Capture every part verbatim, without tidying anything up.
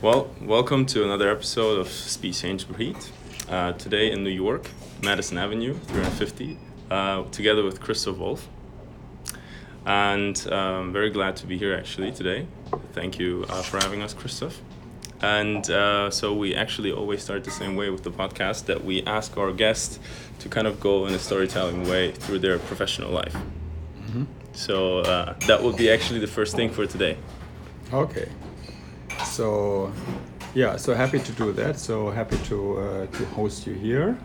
Well, welcome to another episode of Speed Change Breed. Uh, today in New York, Madison Avenue, three fifty, uh, together with Christoph Wolf. And I'm very glad to be here actually today. Thank you uh, for having us, Christoph. And uh, so we actually always start the same way with the podcast, that we ask our guests to kind of go in a storytelling way through their professional life. Mm-hmm. So uh, that will be actually the first thing for today. Okay. So, yeah, so happy to do that. So happy to uh, to host you here.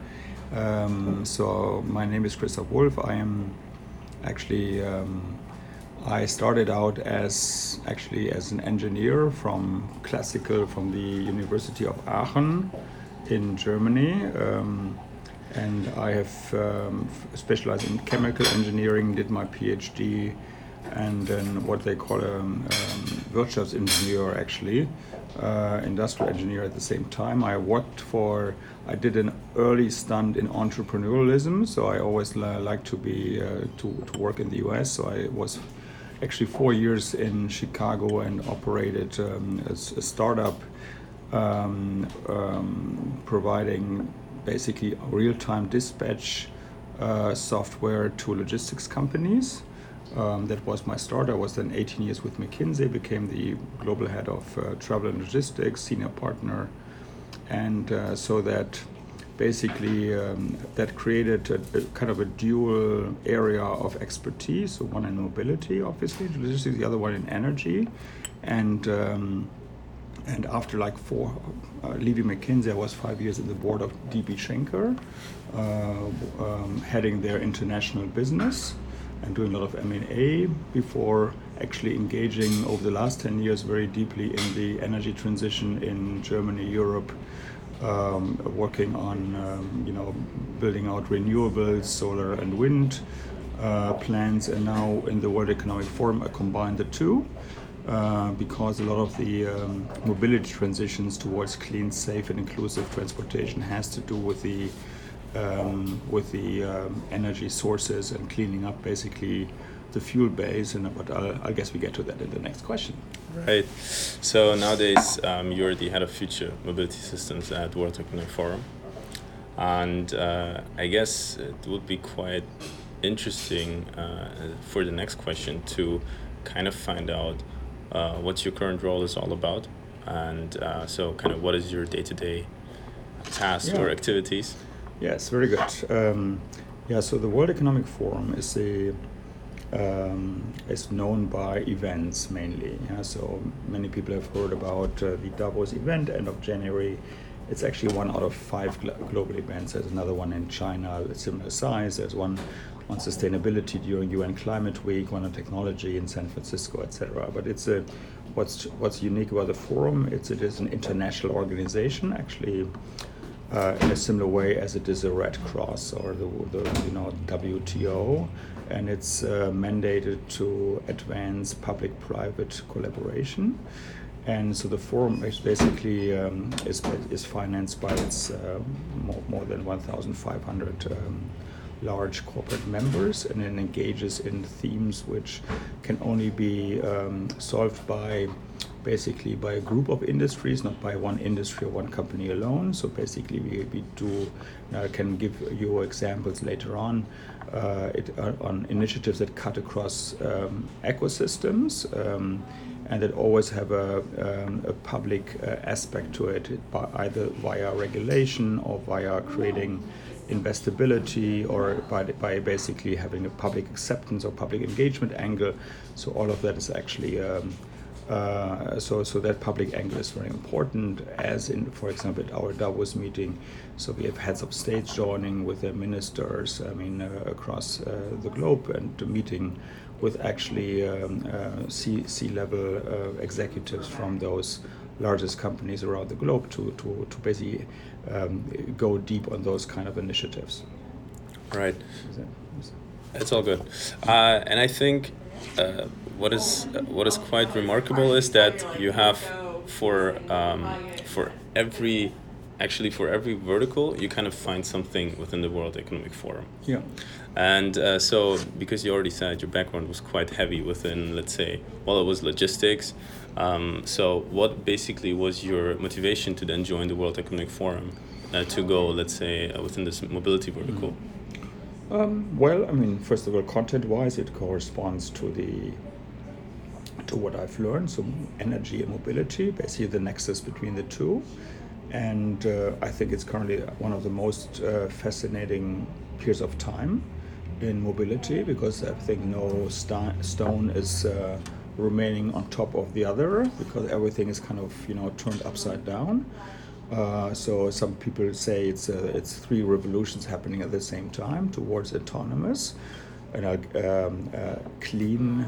Um, so my name is Christoph Wolf. I am actually um, I started out as actually as an engineer from classical from the University of Aachen in Germany. Um, and I have um, specialized in chemical engineering, did my PhD, and then what they call a um, um, Wirtschaftsingenieur, actually, uh, industrial engineer at the same time. I worked for, I did an early stunt in entrepreneurialism, so I always li- like to be, uh, to, to work in the U S, so I was actually four years in Chicago and operated um, a, a startup um, um, providing basically real-time dispatch uh, software to logistics companies. Um, that was my start. I was then eighteen years with McKinsey, became the global head of uh, travel and logistics, senior partner. And uh, so that basically um, that created a, a kind of a dual area of expertise. So one in mobility, obviously, logistics, the other one in energy. And um, and after like four, uh, leaving McKinsey, I was five years in the board of D B Schenker, uh, um, heading their international business and doing a lot of M and A before actually engaging over the last ten years very deeply in the energy transition in Germany, Europe, um, working on um, you know building out renewables, solar and wind uh, plants, and now in the World Economic Forum I combined the two uh, because a lot of the um, mobility transitions towards clean, safe and inclusive transportation has to do with the Um, with the um, energy sources and cleaning up basically the fuel base, and but I'll, I guess we get to that in the next question. Right. So nowadays um, you're the head of future mobility systems at World Economic Forum, and uh, I guess it would be quite interesting uh, for the next question to kind of find out uh, what your current role is all about, and uh, so kind of what is your day-to-day tasks Yeah. or activities. Yes, very good. Um, yeah, so the World Economic Forum is a um, is known by events mainly. Yeah, so many people have heard about uh, the Davos event end of January. It's actually one out of five gl- global events. There's another one in China, a similar size. There's one on sustainability during U N Climate Week, one on technology in San Francisco, et cetera. But it's a what's what's unique about the forum. It's it is an international organization, actually. Uh, in a similar way as it is a Red Cross or the, the you know W T O, and it's uh, mandated to advance public-private collaboration. And so the forum is basically um, is is financed by its uh, more, more than one thousand five hundred um, large corporate members, and it engages in themes which can only be um, solved by basically by a group of industries, not by one industry or one company alone. So basically we, we do, I can give you examples later on, uh, it, uh, on initiatives that cut across um, ecosystems um, and that always have a, um, a public uh, aspect to it, by either via regulation or via creating investability or by, by basically having a public acceptance or public engagement angle. So all of that is actually um, Uh, so, so that public angle is very important, as in, for example, at our Davos meeting. So we have heads of states joining with their ministers, I mean, uh, across uh, the globe, and meeting with actually um, uh, C, C-level uh, executives from those largest companies around the globe to, to, to basically um, go deep on those kind of initiatives. Right. It's all good. Uh, and I think uh, what is uh, what is quite remarkable is that you have for um, for every actually for every vertical, you kind of find something within the World Economic Forum. Yeah. And uh, so, because you already said your background was quite heavy within, let's say, well, it was logistics. Um, so, what basically was your motivation to then join the World Economic Forum uh, to go, let's say, uh, within this mobility vertical? Um, well, I mean, first of all, content-wise, it corresponds to the to what I've learned. So, energy and mobility, basically the nexus between the two. And uh, I think it's currently one of the most uh, fascinating periods of time in mobility, because I think no st- stone is uh, remaining on top of the other, because everything is kind of, you know, turned upside down. Uh, so some people say it's uh, it's three revolutions happening at the same time towards autonomous and uh, um, uh, clean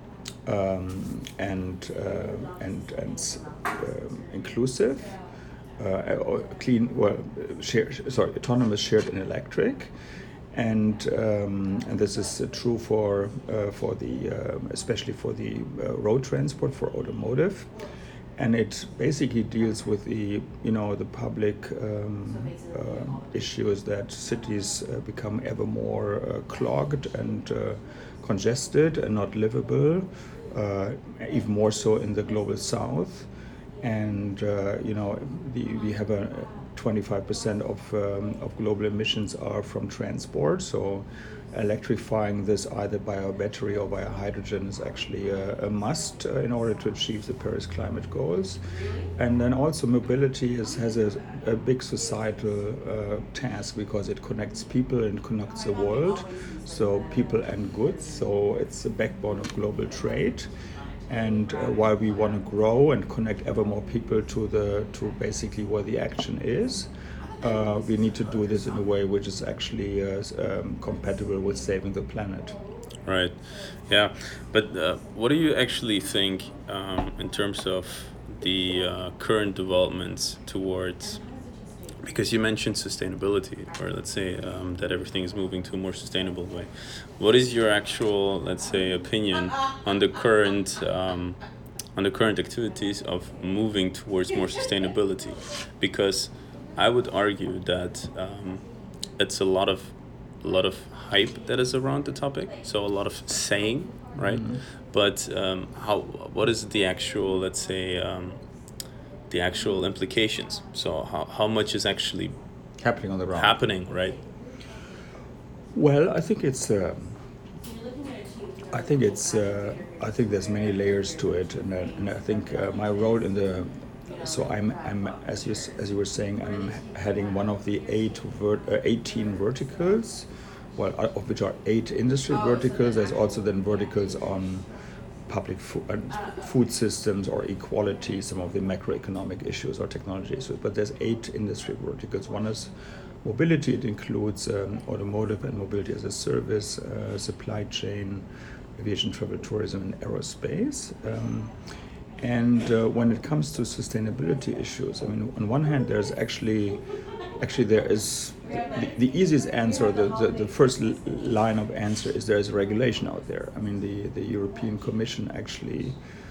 um, and uh, and and um, inclusive. Uh, clean, well, shared, sorry, autonomous, shared, and electric, and um, and this is uh, true for uh, for the uh, especially for the uh, road transport, for automotive, and it basically deals with the you know the public um, uh, issues that cities uh, become ever more uh, clogged and uh, congested and not livable, uh, even more so in the global south. And uh, you know, the, we have a twenty-five percent of um, of global emissions are from transport. So, electrifying this either by a battery or via hydrogen is actually a, a must uh, in order to achieve the Paris climate goals. And then also mobility is, has a, a big societal uh, task, because it connects people and connects the world. So people and goods. So it's the backbone of global trade. And uh, while we want to grow and connect ever more people to the to basically where the action is, uh, we need to do this in a way which is actually uh, um, compatible with saving the planet. Right. Yeah. But uh, what do you actually think um, in terms of the uh, current developments towards? Because you mentioned sustainability, or let's say um, that everything is moving to a more sustainable way. What is your actual, let's say, opinion on the current um, on the current activities of moving towards more sustainability? Because I would argue that um, it's a lot of a lot of hype that is around the topic. So a lot of saying, right? Mm-hmm. But um, how? What is the actual, let's say? Um, the actual implications, so how, how much is actually happening on the ground happening right? Well, I think it's uh, I think it's uh, I think there's many layers to it, and, uh, and I think uh, my role in the so I'm I'm as you as you were saying, I'm heading one of the eight vert, uh, eighteen verticals, well, of which are eight industry verticals. There's also then verticals on public food, uh, food systems or equality, some of the macroeconomic issues or technology issues. But there's eight industry verticals. One is mobility. It includes um, automotive and mobility as a service, uh, supply chain, aviation, travel, tourism, and aerospace. Um, and uh, when it comes to sustainability issues, I mean, on one hand, there's actually, actually there is the, the easiest answer, the, the, the first l- line of answer is there is regulation out there. I mean, the, the European Commission actually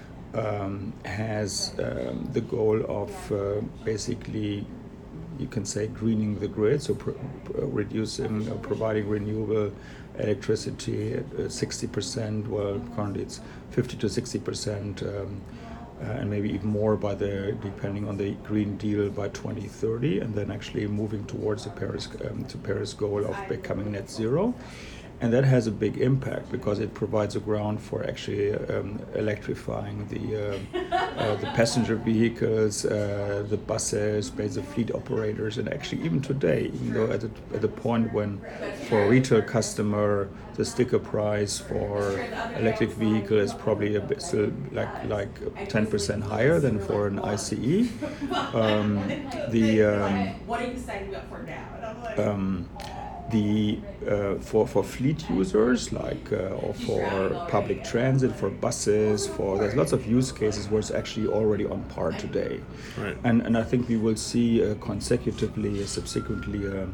um, has um, the goal of uh, basically, you can say, greening the grid, so pr- pr- reducing, uh, providing renewable electricity at uh, sixty percent, well, currently it's fifty to sixty percent, um, uh, and maybe even more by the, depending on the Green Deal by twenty thirty, and then actually moving towards the Paris, um, to Paris goal of becoming net zero. And that has a big impact because it provides a ground for actually um, electrifying the uh, uh, the passenger vehicles, uh, the buses, the fleet operators, and actually even today, even though at the, at the point when for a retail customer the sticker price for electric vehicle is probably a bit still like like ten percent higher than for an I C E. Um, the um, what are you signing up for now? And I'm like, um, The uh, for for fleet users, like uh, or for public transit, for buses, for there's lots of use cases where it's actually already on par today, right. and and I think we will see uh, consecutively, uh, subsequently, uh,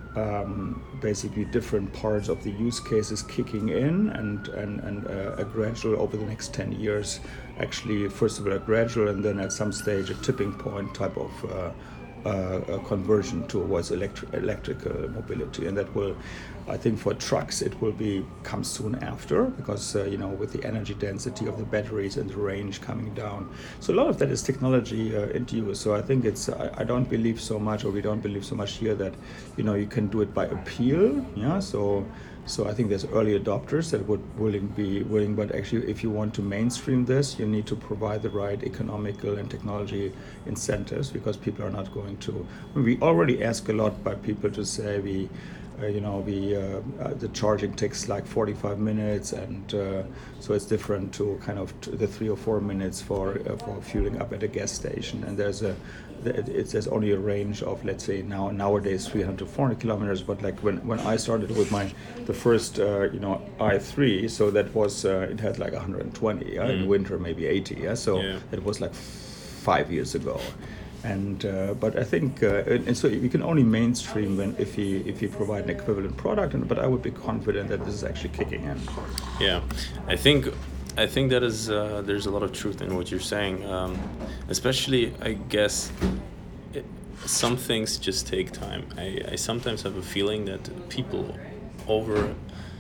um, basically different parts of the use cases kicking in, and and and uh, a gradual over the next ten years, actually first of all a gradual and then at some stage a tipping point type of. Uh, uh, a conversion towards electric electrical mobility, and that will, I think, for trucks it will be come soon after, because uh, you know, with the energy density of the batteries and the range coming down, so a lot of that is technology uh, into use. So I think it's I, I don't believe so much, or we don't believe so much here, that you know you can do it by appeal. Yeah, so. So I think there's early adopters that would willing be willing, but actually, if you want to mainstream this, you need to provide the right economical and technology incentives, because people are not going to. I mean, we already ask a lot by people to say we, uh, you know, we uh, uh, the charging takes like forty-five minutes, and uh, so it's different to kind of t- the three or four minutes for uh, for fueling up at a gas station, and there's a it's there's only a range of, let's say, now nowadays three hundred to four hundred kilometers, but like when, when I started with my the first uh, you know i three, so that was uh, it had like one hundred twenty, yeah? Mm. In winter maybe eighty, yeah, so Yeah. it was like f- five years ago. And uh, but I think uh, and, and so you can only mainstream when if you if you provide an equivalent product, and but I would be confident that this is actually kicking in. Yeah, I think I think that is uh, there's a lot of truth in what you're saying. Um, especially, I guess, it, some things just take time. I, I sometimes have a feeling that people over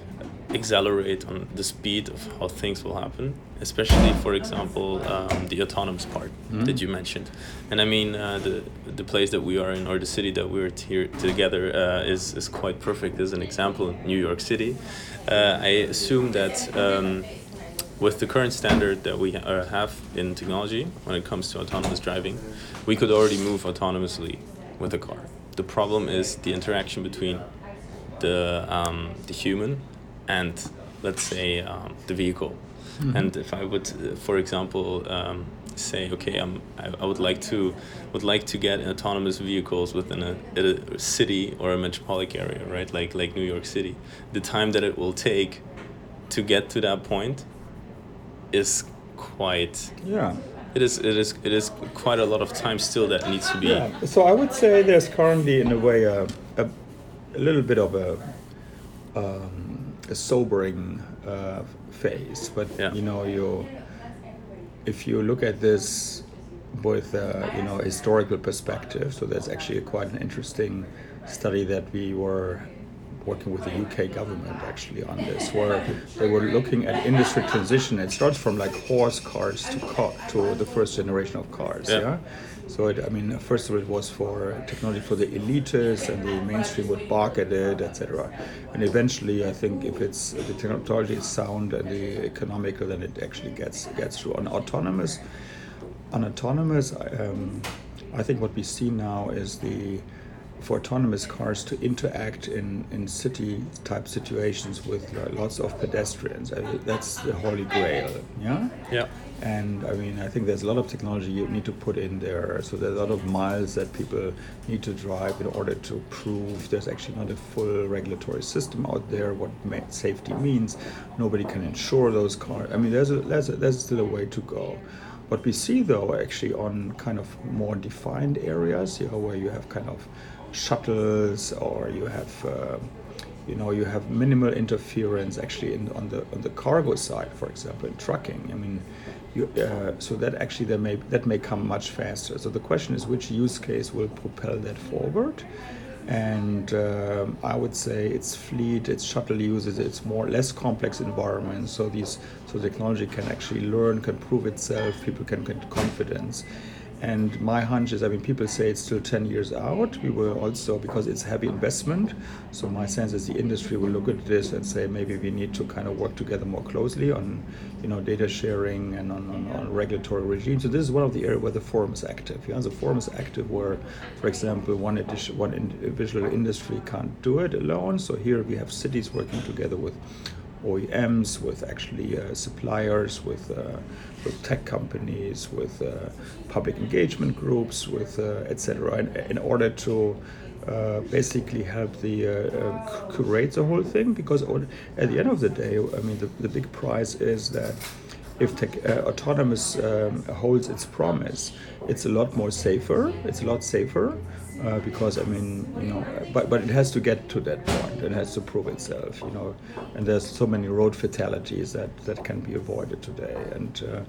accelerate on the speed of how things will happen, especially, for example, um, the autonomous part mm-hmm. that you mentioned. And I mean, uh, the the place that we are in, or the city that we're t- here together, uh, is is quite perfect as an example. New York City. Uh, I assume that um, with the current standard that we uh, have in technology when it comes to autonomous driving, we could already move autonomously with a car. The problem is the interaction between the um, the human and, let's say, um, the vehicle. Mm-hmm. And if I would, uh, for example, um, say, okay, um, I, I would like to would like to get autonomous vehicles within a, a city or a metropolitan area, right? Like like New York City. The time that it will take to get to that point is quite. Yeah. It is it is it is quite a lot of time still that needs to be. Yeah. So I would say there's currently, in a way, a a, a little bit of a. Um, a sobering uh, phase, but yeah. you know, you if you look at this with uh, you know historical perspective, so there's actually a quite an interesting study that we were working with the U K government actually on this, where they were looking at industry transition. It starts from like horse cars to car, to the first generation of cars. Yeah. yeah? So it, I mean, first of all, it was for technology for the elitists, and the mainstream would bark at it, et cetera. And eventually, I think if it's the technology is sound and the economical, then it actually gets gets through. On autonomous, on autonomous, um, I think what we see now is the for autonomous cars to interact in, in city type situations with uh, lots of pedestrians. I mean, that's the holy grail. Yeah. Yeah. And I mean, I think there's a lot of technology you need to put in there. So there's a lot of miles that people need to drive in order to prove there's actually not a full regulatory system out there. What ma- safety means, nobody can insure those cars. I mean, there's a, there's a, there's still a way to go. What we see, though, actually on kind of more defined areas, you know, where you have kind of shuttles, or you have. Uh, You know, you have minimal interference actually in, on the on the cargo side, for example, in trucking. I mean, you, uh, so that actually that may that may come much faster. So the question is, which use case will propel that forward? And um, I would say it's fleet, it's shuttle uses, it's more less complex environments. So these so technology can actually learn, can prove itself. People can get confidence. And my hunch is, I mean, people say it's still ten years out. We will also, because it's heavy investment. So my sense is the industry will look at this and say maybe we need to kind of work together more closely on, you know, data sharing and on, on, on regulatory regime. So this is one of the areas where the forum is active. Yeah, the forum is active where, for example, one edition, one individual industry can't do it alone. So here we have cities working together with O E Ms, with actually uh, suppliers, with uh, with tech companies, with uh, public engagement groups, with uh, et cetera, in, in order to uh, basically help the uh, uh, curate the whole thing. Because at the end of the day, I mean, the, the big prize is that if tech, uh, autonomous um, holds its promise, it's a lot more safer. It's a lot safer. Uh, because I mean, you know, but but it has to get to that point. It has to prove itself, you know. And there's so many road fatalities that, that can be avoided today. And uh,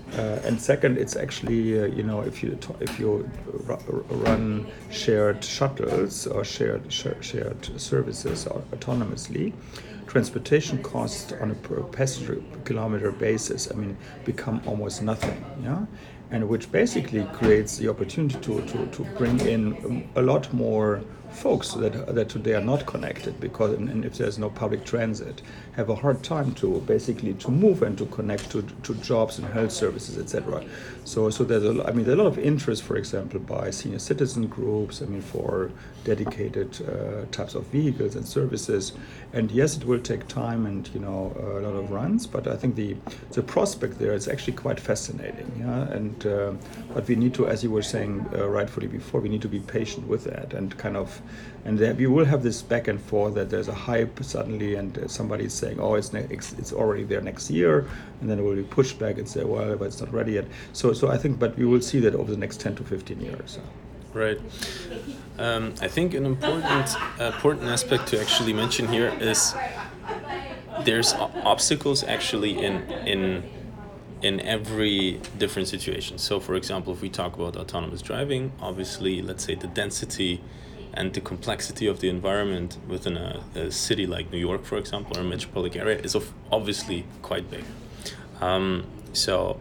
Uh, and second, it's actually uh, you know if you t- if you r- run shared shuttles or shared sh- shared services or autonomously, transportation costs on a per passenger kilometer basis, I mean, become almost nothing. Yeah, and which basically creates the opportunity to to, to bring in a lot more folks that that today are not connected because and, and if there's no public transit have a hard time to basically to move and to connect to, to jobs and health services, etc. So so there's a I mean there's a lot of interest, for example, by senior citizen groups, I mean, for dedicated uh, types of vehicles and services. And yes, it will take time and you know a lot of runs, but I think the the prospect there is actually quite fascinating. Yeah, and uh, but we need to, as you were saying uh, rightfully before, we need to be patient with that and kind of, and then we will have this back and forth that there's a hype suddenly and uh, somebody's saying, oh, it's next, it's already there next year, and then it will be pushed back and say, well, but it's not ready yet. So so I think, but we will see that over the next ten to fifteen years. Right. Um, I think an important important aspect to actually mention here is there's o- obstacles actually in in in every different situation. So, for example, if we talk about autonomous driving, obviously, let's say the density and the complexity of the environment within a, a city like New York, for example, or a metropolitan area is of obviously quite big. Um, so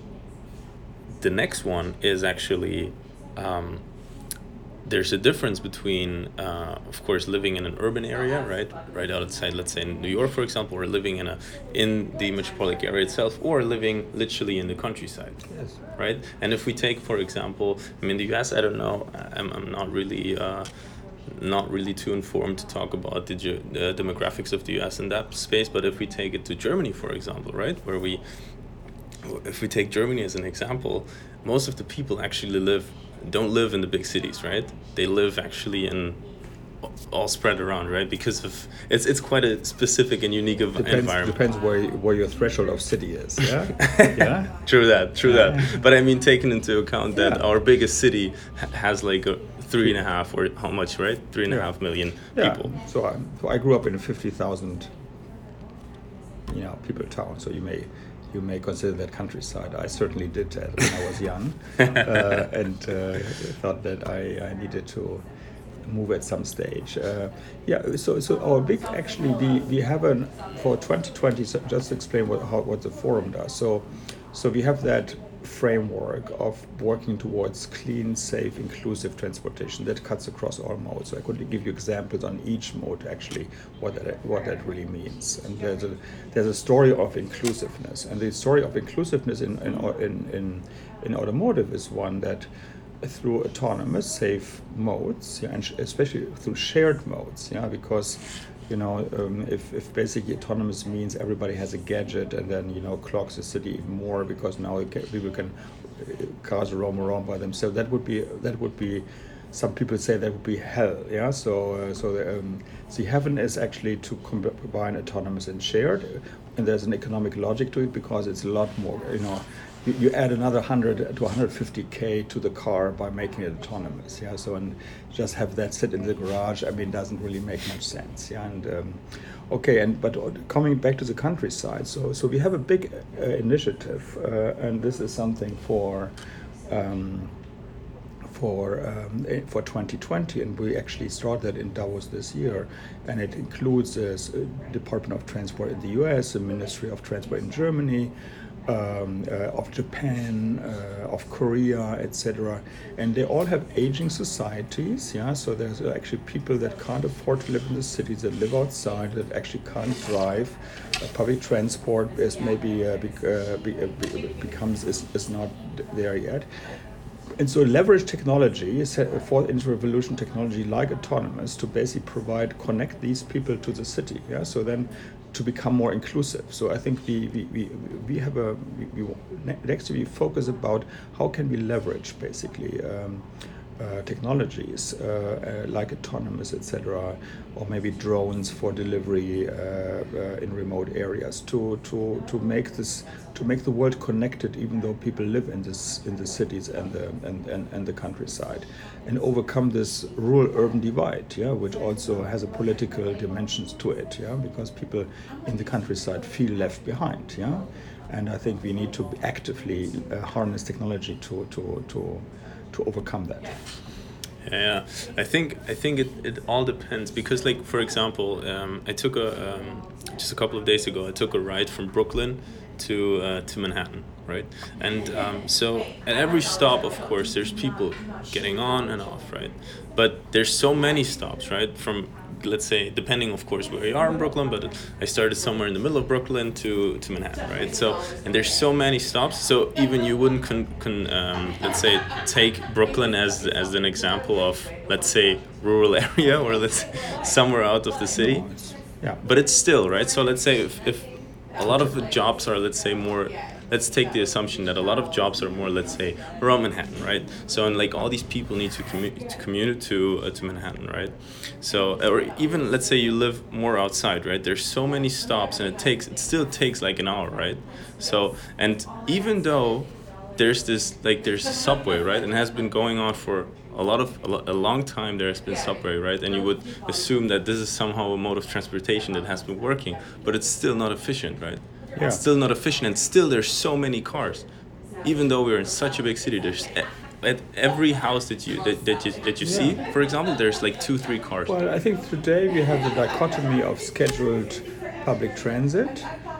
the next one is actually um, there's a difference between, uh, of course, living in an urban area, right, right outside, let's say in New York, for example, or living in a in the metropolitan area itself, or living literally in the countryside, Yes. right? And if we take, for example, I mean, the U S, I don't know, I'm I'm not really. Uh, not really too informed to talk about the, ge- the demographics of the U S in that space, but if we take it to Germany, for example, right, where we, if we take Germany as an example, most of the people actually live, don't live in the big cities, right? They live actually in all spread around, right? Because of it's it's quite a specific and unique ev- Depends, environment. depends where where your threshold of city is. Yeah, yeah. True that, true Yeah. that. But I mean, taking into account that Yeah. our biggest city ha- has like a three and a half or how much, right? Three and a Yeah. half million Yeah. people. So I so I grew up in a fifty thousand, you know, people town. So you may you may consider that countryside. I certainly did that when I was young, uh, and uh, thought that I, I needed to move at some stage. Uh, yeah. So so our big actually we we have an for twenty twenty. So just to explain what how what the forum does. So so we have that framework of working towards clean, safe, inclusive transportation that cuts across all modes. So I could give you examples on each mode actually what that what that really means. And there's a there's a story of inclusiveness, and the story of inclusiveness in in in in, in automotive is one that through autonomous, safe modes, yeah, and sh- especially through shared modes, yeah, because you know, um, if, if basically autonomous means everybody has a gadget and then, you know, clocks the city even more because now it can, people can, uh, cars roam around by themselves, that would be, that would be, some people say that would be hell, yeah? So, uh, so the, um, the heaven is actually to combine autonomous and shared, and there's an economic logic to it because it's a lot more, you know, you, you add another one hundred to one hundred fifty K to the car by making it autonomous, yeah. So and just have that sit in the garage, I mean, doesn't really make much sense, yeah. And um, okay, and but coming back to the countryside, so so we have a big uh, initiative, uh, and this is something for. Um, for um, for twenty twenty, and we actually started in Davos this year, and it includes the uh, Department of Transport in the U S, the Ministry of Transport in Germany, um, uh, of Japan, uh, of Korea, et cetera. And they all have aging societies, yeah. So there's actually people that can't afford to live in the cities, that live outside, that actually can't drive. Uh, public transport is maybe uh, bec- uh, be, uh, be, becomes is, is not there yet. And so leverage technology, fourth industrial revolution technology like autonomous, to basically provide, connect these people to the city. Yeah. So then to become more inclusive. So I think we we, we, we have a, we, we, next we focus about how can we leverage basically um, uh, technologies uh, uh, like autonomous, et cetera, or maybe drones for delivery uh, uh, in remote areas to, to, to make this to make the world connected, even though people live in this in the cities and the and, and, and the countryside, and overcome this rural-urban divide, yeah, which also has a political dimensions to it, yeah, because people in the countryside feel left behind, yeah. and I think we need to actively uh, harness technology to to to to overcome that. Yeah, I think I think it, it all depends because, like, for example, um, I took a um, just a couple of days ago I took a ride from Brooklyn to uh, to Manhattan, right? And um, so at every stop, of course, there's people getting on and off, right? But there's so many stops, right? From, let's say, depending, of course, where you are in Brooklyn, but I started somewhere in the middle of Brooklyn to, to Manhattan, right? So, and there's so many stops, so even you wouldn't, con, con, um, let's say, take Brooklyn as as an example of, let's say, rural area, or let's say somewhere out of the city. Yeah. But it's still, right? So let's say if, if a lot of the jobs are, let's say, more, let's take the assumption that a lot of jobs are more, let's say, around Manhattan, right? So, and like all these people need to commute to commute to uh, to Manhattan, right? So, or even let's say you live more outside, right? There's so many stops, and it takes it still takes like an hour, right? So, and even though there's this, like, there's a subway, right, and it has been going on for a lot of a, lo- a long time. There has been subway, right, and you would assume that this is somehow a mode of transportation that has been working, but it's still not efficient, right? Yeah. It's still not efficient, and still there's so many cars. Even though we're in such a big city, there's e- at every house that you that, that you that you see, Yeah. for example, there's like two, three cars. Well, I think today we have the dichotomy of scheduled public transit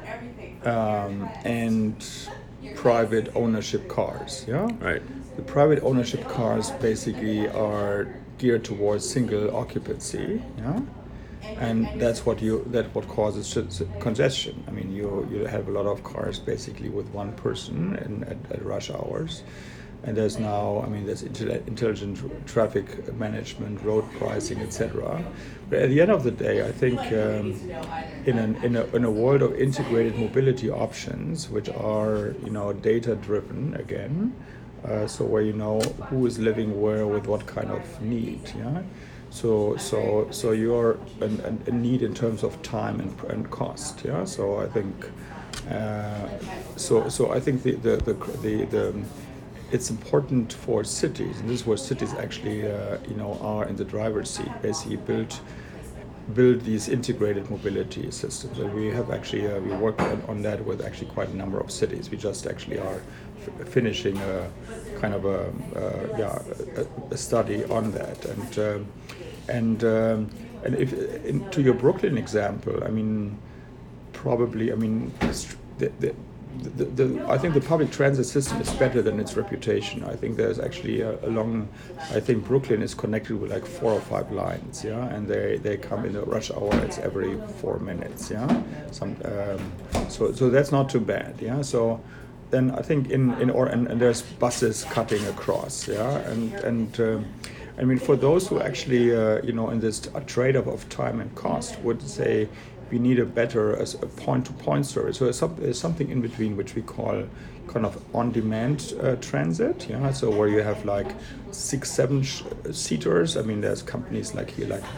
um, and private ownership cars. Yeah. Right. The private ownership cars basically are geared towards single occupancy. Yeah. And that's what you that what causes sh- congestion. I mean, you you have a lot of cars basically with one person in, at, at rush hours, and there's now I mean there's intelli- intelligent traffic management, road pricing, et cetera. But at the end of the day, I think um, in an in a in a world of integrated mobility options, which are you know data driven again, uh, so where you know who is living where with what kind of need, yeah. So, so, so you're a, a need in terms of time and, and cost, yeah. So I think, uh, so, so I think the the, the the the it's important for cities, and this is where cities actually, uh, you know, are in the driver's seat. Basically, build build these integrated mobility systems, and we have actually uh, we work on, on that with actually quite a number of cities. We just actually are f- finishing a kind of a uh, yeah a, a study on that, and. Um, And um, and if in, to your Brooklyn example, I mean, probably, I mean, the, the, the, the, I think the public transit system is better than its reputation. I think there's actually a, along, I think Brooklyn is connected with like four or five lines, yeah, and they, they come in the rush hour. It's every four minutes, yeah. Some um, so so that's not too bad, yeah. So then I think in in or and, and there's buses cutting across, yeah, and and. Um, I mean, for those who actually, uh, you know, in this trade-off of time and cost, would say we need a better as a point-to-point service. So there's, some, there's something in between which we call kind of on-demand uh, transit. Yeah, so where you have like six, seven sh- seaters. I mean, there's companies like here, like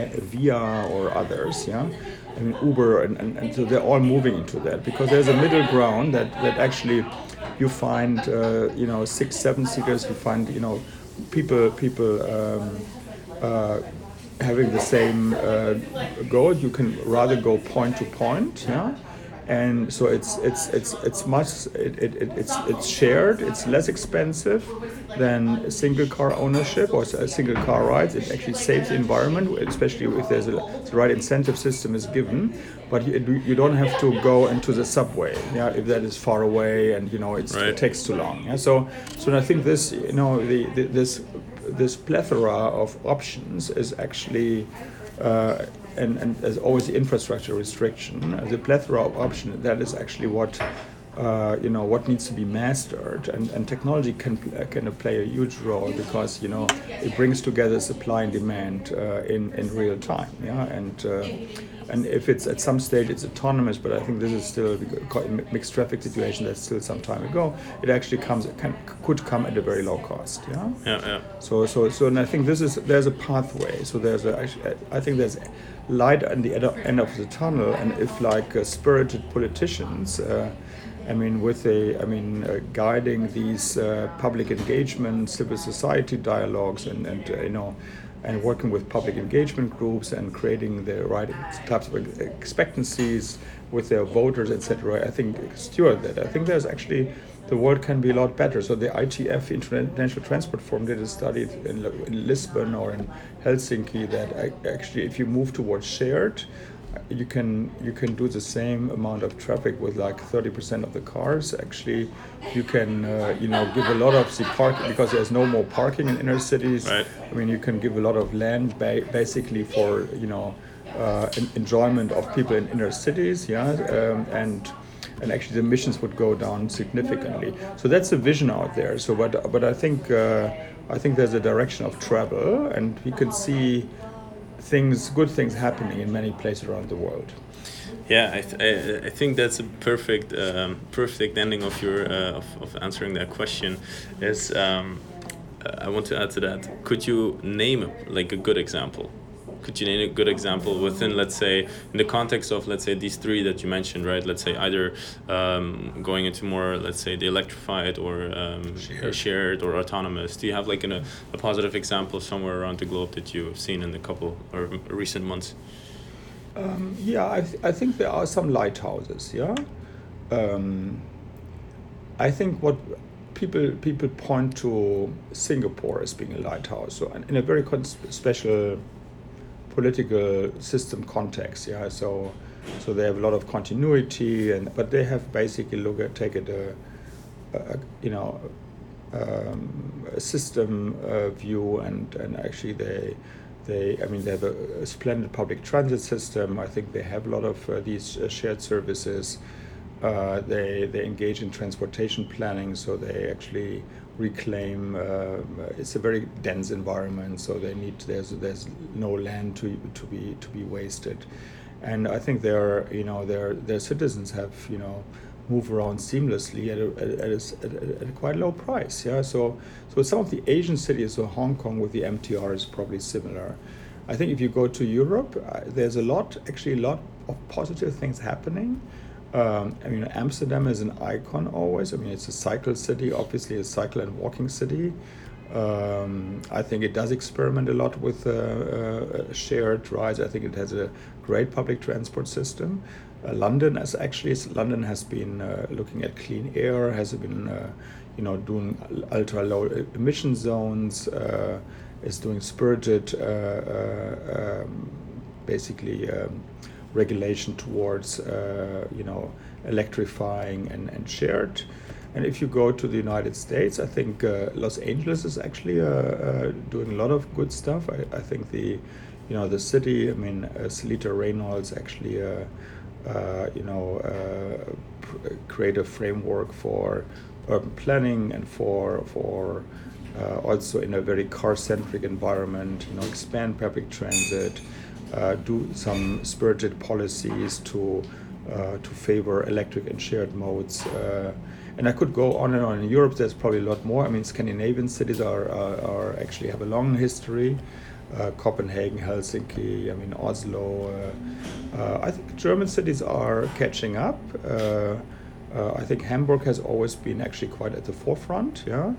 Via or others. Yeah, I mean Uber, and, and, and so they're all moving into that because there's a middle ground that that actually you find, uh, you know, six, seven seaters. You find, you know. People, people um, uh, having the same uh, goal. You can rather go point to point, yeah. And so it's it's it's it's much it, it, it it's it's shared. It's less expensive than single car ownership or a single car rides. It actually saves the environment, especially if there's a the right incentive system is given. But you, you don't have to go into the subway, yeah, if that is far away and you know it's, Right. it takes too long. Yeah, so so I think this you know the, the this this plethora of options is actually. Uh, and, and there's always the infrastructure restriction. Uh, the plethora of options, that is actually what uh, you know what needs to be mastered, and, and technology can uh, can play a huge role because you know it brings together supply and demand uh, in in real time. Yeah, and uh, and if it's at some stage it's autonomous, but I think this is still a mixed traffic situation. That's still some time ago. It actually comes can, could come at a very low cost. Yeah. Yeah, yeah. So so so, and I think this is there's a pathway. So there's a actually, I think there's light at the end of the tunnel, and if like uh, spirited politicians, uh, I mean, with a, I mean, uh, guiding these uh, public engagement, civil society dialogues, and and uh, you know, and working with public engagement groups and creating the right types of expectancies with their voters, et cetera. I think steward that. I think there's actually the world can be a lot better. So the I T F, International Transport Forum, did a study in, in Lisbon or in Helsinki that I, actually, if you move towards shared, you can you can do the same amount of traffic with like thirty percent of the cars. Actually, you can uh, you know give a lot of the parking because there's no more parking in inner cities. Right. I mean, you can give a lot of land ba- basically for you know uh, en- enjoyment of people in inner cities. Yeah, um, and and actually the emissions would go down significantly. So that's a vision out there. So but but I think uh, I think there's a direction of travel, and we can see things, good things happening in many places around the world. Yeah, I, th- I, I think that's a perfect um, perfect ending of your uh, of, of answering that question. Is um, I want to add to that. Could you name like a good example? Could you name a good example within, let's say, in the context of, let's say, these three that you mentioned, right? Let's say either um, going into more, let's say, the electrified or um, shared. shared or autonomous. Do you have like an, a, a positive example somewhere around the globe that you've seen in the couple or recent months? Um, yeah, I, th- I think there are some lighthouses. Yeah, um, I think what people people point to Singapore as being a lighthouse. So in a very con- special political system context, yeah. So, so they have a lot of continuity, and but they have basically look at take it a, a you know, um, a system uh, view, and and actually they, they I mean they have a, a splendid public transit system. I think they have a lot of uh, these uh, shared services. Uh, they they engage in transportation planning, so they actually reclaim. Uh, it's a very dense environment, so they need there's there's no land to to be to be wasted, and I think their you know their their citizens have you know move around seamlessly at a, at a, at a, at a quite low price. Yeah, so so some of the Asian cities, so Hong Kong with the M T R is probably similar. I think if you go to Europe, uh, there's a lot actually a lot of positive things happening. Um, I mean, Amsterdam is an icon always. I mean, it's a cycle city, obviously a cycle and walking city. Um, I think it does experiment a lot with uh, uh, shared rides. I think it has a great public transport system. Uh, London, as actually, London has been uh, looking at clean air, has been, uh, you know, doing ultra low emission zones, uh, is doing spirited, uh, uh, um, basically. Um, regulation towards uh, you know electrifying and, and shared. And if you go to the United States, I think uh, Los Angeles is actually uh, uh, doing a lot of good stuff. I, I think the you know the city, I mean uh, Selita Reynolds actually uh, uh, you know uh, pr- create a framework for urban planning and for for uh, also in a very car-centric environment, you know expand public transit. Uh, do some spirited policies to uh, to favor electric and shared modes, uh, and I could go on and on. In Europe, there's probably a lot more. I mean, Scandinavian cities are are, are actually have a long history. Uh, Copenhagen, Helsinki, I mean Oslo. Uh, uh, I think German cities are catching up. Uh, uh, I think Hamburg has always been actually quite at the forefront. Yeah.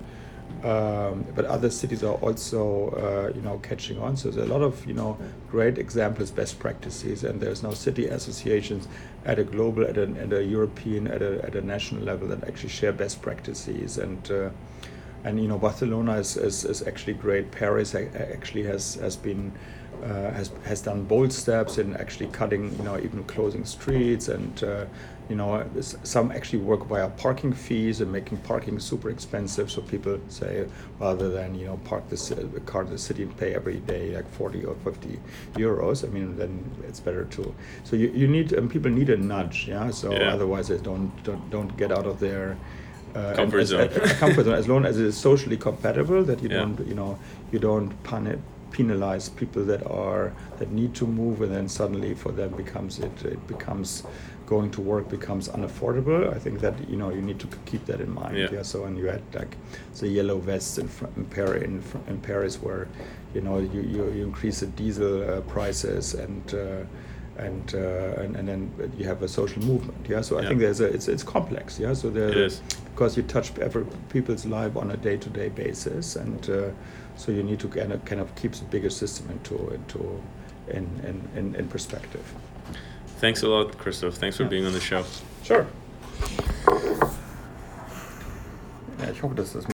Um, but other cities are also, uh, you know, catching on. So there's a lot of, you know, great examples, best practices, and there's now city associations at a global, at a, at a European, at a, at a national level that actually share best practices. And uh, and you know, Barcelona is, is, is actually great. Paris actually has has been uh, has has done bold steps in actually cutting, you know, even closing streets, and uh, you know, some actually work via parking fees and making parking super expensive. So people say rather than you know park the, the car in the city and pay every day like forty or fifty euros. I mean, then it's better to. So you, you need um, people need a nudge, yeah. So yeah. Otherwise they don't don't don't get out of their uh, comfort as, zone. As, comfort zone as long as it is socially compatible. That you yeah. don't you know you don't pun- penalize people that are that need to move, and then suddenly for them becomes it it becomes. Going to work becomes unaffordable. I think that you know you need to keep that in mind. Yeah. yeah? So when you had like the yellow vests in, in, Paris, in, in Paris, where you know you, you, you increase the diesel uh, prices and uh, and, uh, and and then you have a social movement. Yeah, so I Yeah. think there's a it's it's complex. Yeah, so there It is. because you touch every people's life on a day-to-day basis, and uh, so you need to kind of kind of keep the bigger system into into in in in, in perspective. Thanks a lot, Christoph. Thanks for Yeah. being on the show. Sure. Ja, ich hoffe, dass das